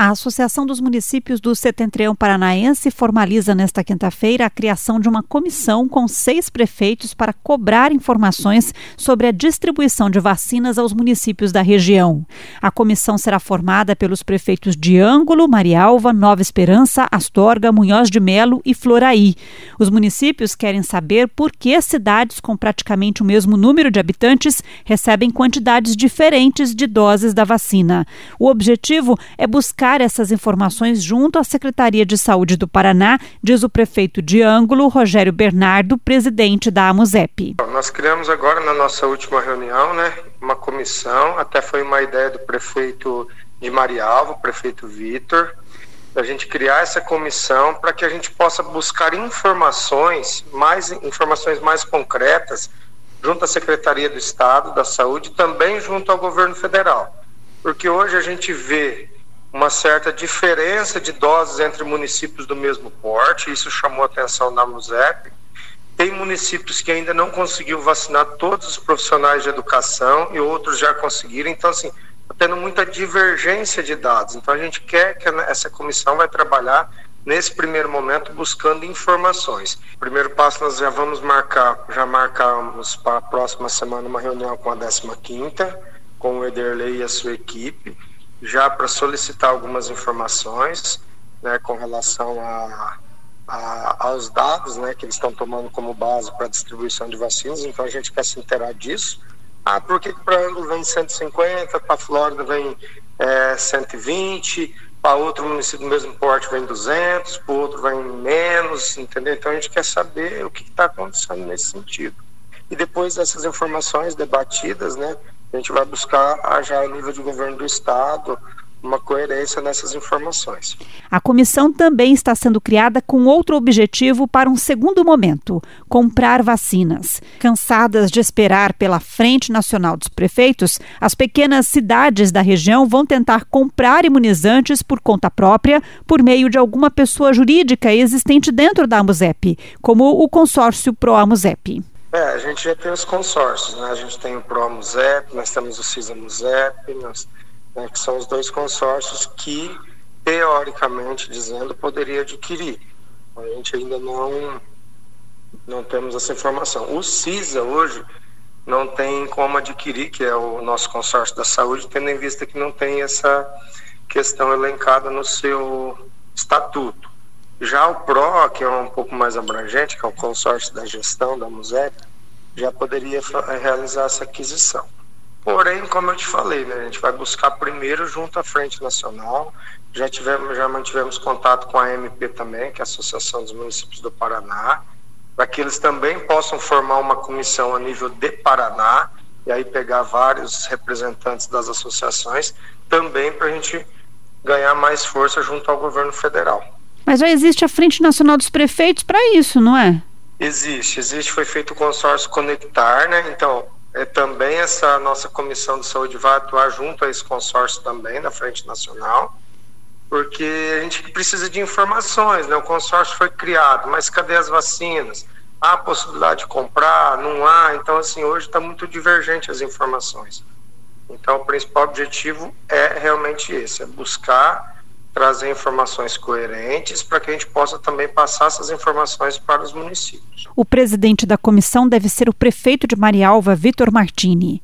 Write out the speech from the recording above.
A Associação dos Municípios do Setentrião Paranaense formaliza nesta quinta-feira a criação de uma comissão com 6 prefeitos para cobrar informações sobre a distribuição de vacinas aos municípios da região. A comissão será formada pelos prefeitos de Ângulo, Marialva, Nova Esperança, Astorga, Munhoz de Melo e Floraí. Os municípios querem saber por que cidades com praticamente o mesmo número de habitantes recebem quantidades diferentes de doses da vacina. O objetivo é buscar essas informações junto à Secretaria de Saúde do Paraná, diz o prefeito de Ângulo, Rogério Bernardo, presidente da AMUSEP. Nós criamos agora na nossa última reunião, uma comissão, até foi uma ideia do prefeito de Marialva, o prefeito Vitor, a gente criar essa comissão para que a gente possa buscar informações mais concretas junto à Secretaria do Estado da Saúde e também junto ao governo federal. Porque hoje a gente vê uma certa diferença de doses entre municípios do mesmo porte, isso chamou a atenção da AMUSEP. Tem municípios que ainda não conseguiu vacinar todos os profissionais de educação e outros já conseguiram, então assim, está tendo muita divergência de dados. Então a gente quer que essa comissão vai trabalhar nesse primeiro momento buscando informações. Primeiro passo, nós já marcamos para a próxima semana uma reunião com a 15ª, com o Ederlei e a sua equipe, já para solicitar algumas informações com relação aos dados que eles estão tomando como base para a distribuição de vacinas. Então a gente quer se inteirar disso. Por que para Ângulo vem 150, para Flórida vem 120, para outro município do mesmo porte vem 200, para outro vem menos, entendeu? Então a gente quer saber o que está acontecendo nesse sentido. E depois dessas informações debatidas, a gente vai buscar, já a nível de governo do Estado, uma coerência nessas informações. A comissão também está sendo criada com outro objetivo para um segundo momento: comprar vacinas. Cansadas de esperar pela Frente Nacional dos Prefeitos, as pequenas cidades da região vão tentar comprar imunizantes por conta própria, por meio de alguma pessoa jurídica existente dentro da AMUSEP, como o consórcio Pro-AMUSEP. A gente já tem os consórcios, A gente tem o Pro-AMUSEP, nós temos o CISA-AMUSEP, que são os 2 consórcios que, teoricamente dizendo, poderia adquirir. A gente ainda não temos essa informação. O CISA hoje não tem como adquirir, que é o nosso consórcio da saúde, tendo em vista que não tem essa questão elencada no seu estatuto. Já o PRO, que é um pouco mais abrangente, que é o consórcio da gestão da AMUSEP, já poderia realizar essa aquisição. Porém, como eu te falei, a gente vai buscar primeiro junto à Frente Nacional. Já mantivemos contato com a AMP também, que é a Associação dos Municípios do Paraná, para que eles também possam formar uma comissão a nível de Paraná, e aí pegar vários representantes das associações, também para a gente ganhar mais força junto ao governo federal. Mas já existe a Frente Nacional dos Prefeitos para isso, não é? Existe, foi feito o consórcio Conectar, Então, também essa nossa comissão de saúde vai atuar junto a esse consórcio também da Frente Nacional, porque a gente precisa de informações, O consórcio foi criado, mas cadê as vacinas? Há a possibilidade de comprar? Não há? Então, assim, hoje está muito divergente as informações. Então, o principal objetivo é realmente esse, é buscar trazer informações coerentes para que a gente possa também passar essas informações para os municípios. O presidente da comissão deve ser o prefeito de Marialva, Vitor Martini.